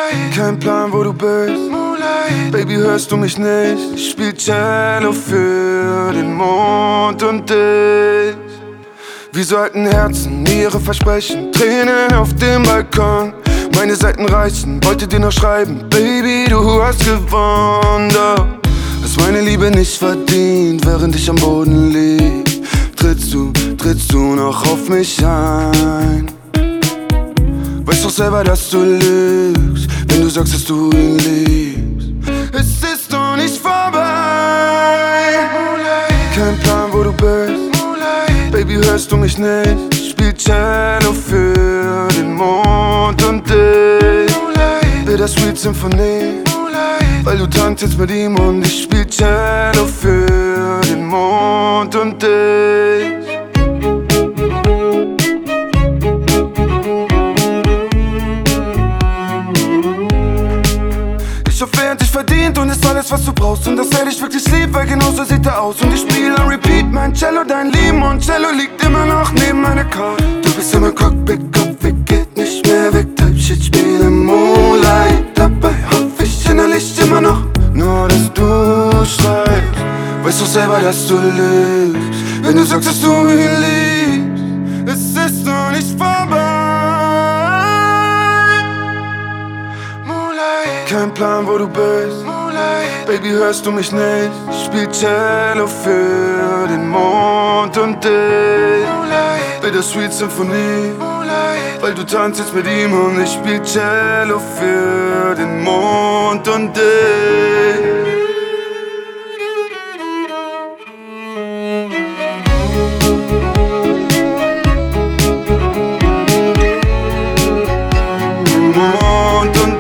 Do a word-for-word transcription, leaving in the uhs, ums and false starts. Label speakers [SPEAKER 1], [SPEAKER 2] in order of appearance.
[SPEAKER 1] Kein Plan, wo du bist, Baby, hörst du mich nicht? Ich spiel Cello für den Mond und dich. Wieso halten Herzen nie ihre Versprechen? Tränen auf dem Balkon, meine Seiten reißen, wollte dir noch schreiben, Baby, du hast gewonnen. Doch hast meine Liebe nicht verdient, während ich am Boden lieg. Trittst du, trittst du noch auf mich ein? Weißt doch selber, dass du lügst, wenn du sagst, dass du ihn liebst. Es ist doch nicht vorbei. Kein Plan, wo du bist, Baby, hörst du mich nicht? Ich spiel Cello für den Mond und dich. Bittersweet Symphonie, weil du tanzt jetzt mit ihm und ich spiel Cello für den Mond und dich. Ich hoffe, er hat dich verdient und ist alles, was du brauchst. Und dass er dich wirklich liebt, weil genau so sieht er aus. Und ich spiele am Repeat mein Cello, dein Lieben. Und Cello liegt immer noch neben meiner Couch. Du bist in meinem Cockpit, Kopfweg geht nicht mehr weg. Type-Shit, spiele Moonlight. Dabei hoffe ich innerlich immer noch nur, dass du schreibst. Weißt doch selber, dass du lügst, wenn du sagst, dass du ihn liebst. Es ist noch nicht vorbei. Kein Plan, wo du bist, Baby, hörst du mich nicht? Ich spiel Cello für den Mond und dich. Bittersweet Symphonie, weil du tanzt jetzt mit ihm und ich spiel Cello für den Mond und dich. Mond und